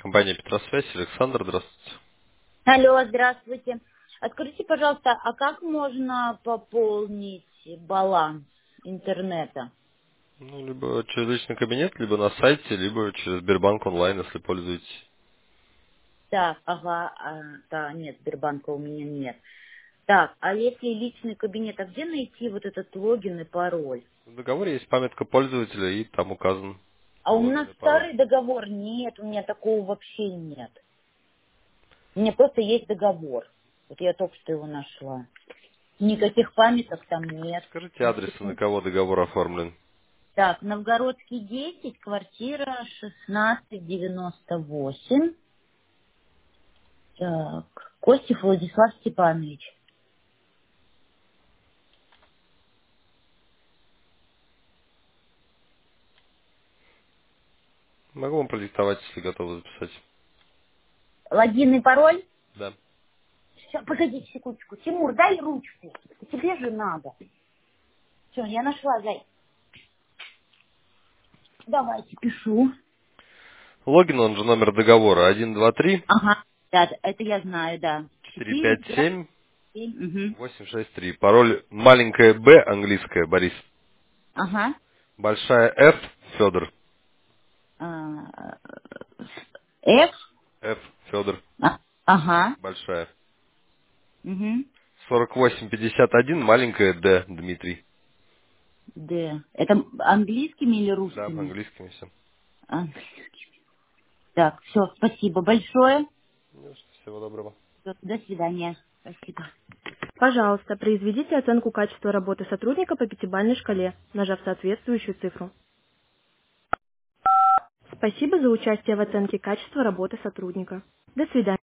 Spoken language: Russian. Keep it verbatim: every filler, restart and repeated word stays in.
Компания Петросвязь, Александр, здравствуйте. Алло, здравствуйте. А скажите, пожалуйста, а как можно пополнить баланс интернета? Ну, либо через личный кабинет, либо на сайте, либо через Сбербанк онлайн, если пользуетесь. Так, ага, а, да, нет, Сбербанка у меня нет. Так, а если личный кабинет, а где найти вот этот логин и пароль? В договоре есть памятка пользователя, и там указан А у логин нас и пароль. старый договор нет, у меня такого вообще нет. У меня просто есть договор. Вот я только что его нашла. Никаких памяток там нет. Скажите адрес, на кого договор оформлен. Так, Новгородский десять, квартира шестнадцать девяносто восемь. Так, Костев Владислав Степанович. Могу вам продиктовать, если готовы записать. Логин и пароль? Да. Сейчас, погоди секундочку. Тимур, дай ручку. Тебе же надо. Все, я нашла, зай. Давайте, пишу. Логин, он же номер договора один два три Ага, да, это я знаю, да. четыре Четыре, пять пять, семь семь. Угу. восемь шесть три. Пароль маленькая Б, английская, Борис. Ага. Большая Ф, Федор. А, F. Ф, Федор. А, ага. Большая. Угу. сорок восемь пятьдесят один, маленькая Д, Дмитрий. Д. Это английскими или Да, русскими? английскими все. Английскими. Так, все, спасибо большое. Всего доброго. Всё, до свидания. Спасибо. Пожалуйста, произведите оценку качества работы сотрудника по пятибалльной шкале, нажав соответствующую цифру. Спасибо за участие в оценке качества работы сотрудника. До свидания.